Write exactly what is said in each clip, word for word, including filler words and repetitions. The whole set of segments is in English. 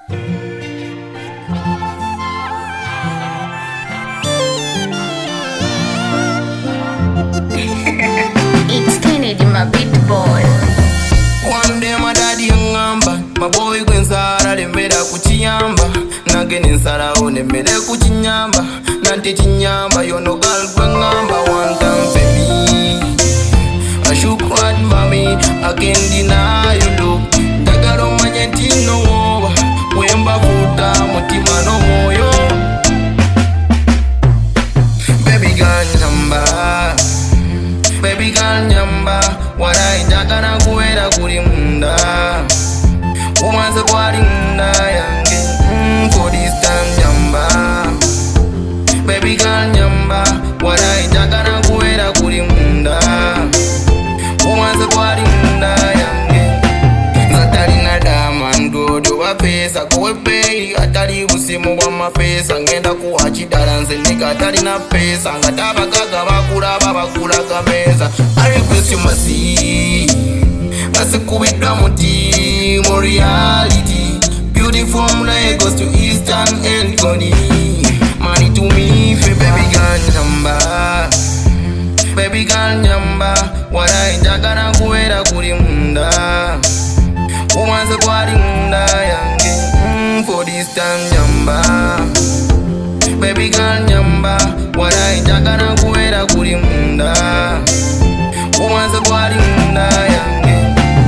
It's Kennedy, my beat boy. One day my daddy ngamba, my boy gwenzara lembera kuchiyamba. Nagene nsara onembere kuchinyamba. Nanti chinyamba yono girl gwengamba. One time for me, I shook right mommy, I can't deny you look. Dagaro manyentino over, wemba futa mutima no moyo. Baby girl nyamba, baby girl nyamba, wara injakana kuwera kuri munda. Umanze kwari munda yange, mm, for this time nyamba. Baby girl nyamba, wara injakana kuwera kuri munda. Umanze kwari munda yange. Zatari na diamond godo wa pesa kowe pay. Atari usimu wa mapesa ngenda kuwa chidara nze nika atari na pesa. Ngataba kaga bakura babakura kameza. I request you mercy, basi kubidwa muti mo reality. Beautiful from Lagos to Eastern Elgoni. Money to me for baby girl nyamba. Baby girl nyamba, wara injakana kuwera kuri munda. Umanze kwari munda yange, mm, for this time nyamba. Baby girl nyamba, wara injakana kuwera kuri munda. Umanze kwari munda yange.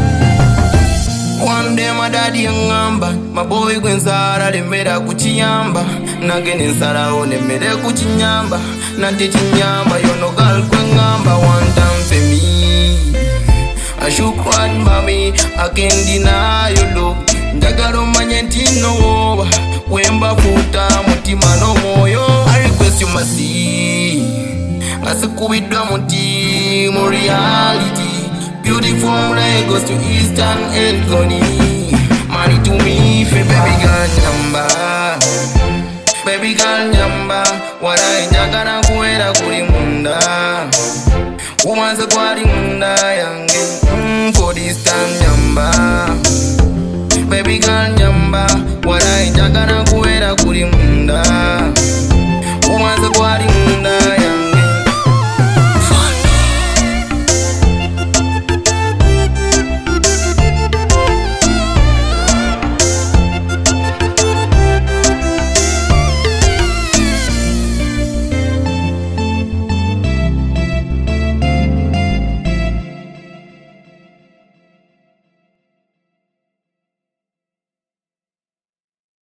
One day my daddy ngamba, my boy gwenzara lembera kuchiyamba. Nagene nsara onembere kuchinyamba. Nanti chinyamba yono girl gwengamba. One time for me, I shook right mommy, I can't deny you look. Njagalo manyentino over, wemba futa mutima no moyo. I request you mercy, ngasikubidwa muti mo reality. Beautiful from Lagos to Eastern Elgoni. Money to me for baby girl nyamba. Baby girl nyamba, wara injakana kuwera kuri munda. Umanze kwari munda yange, mm, for this time nyamba. Baby girl nyamba, wara injakana kuwera kuri munda.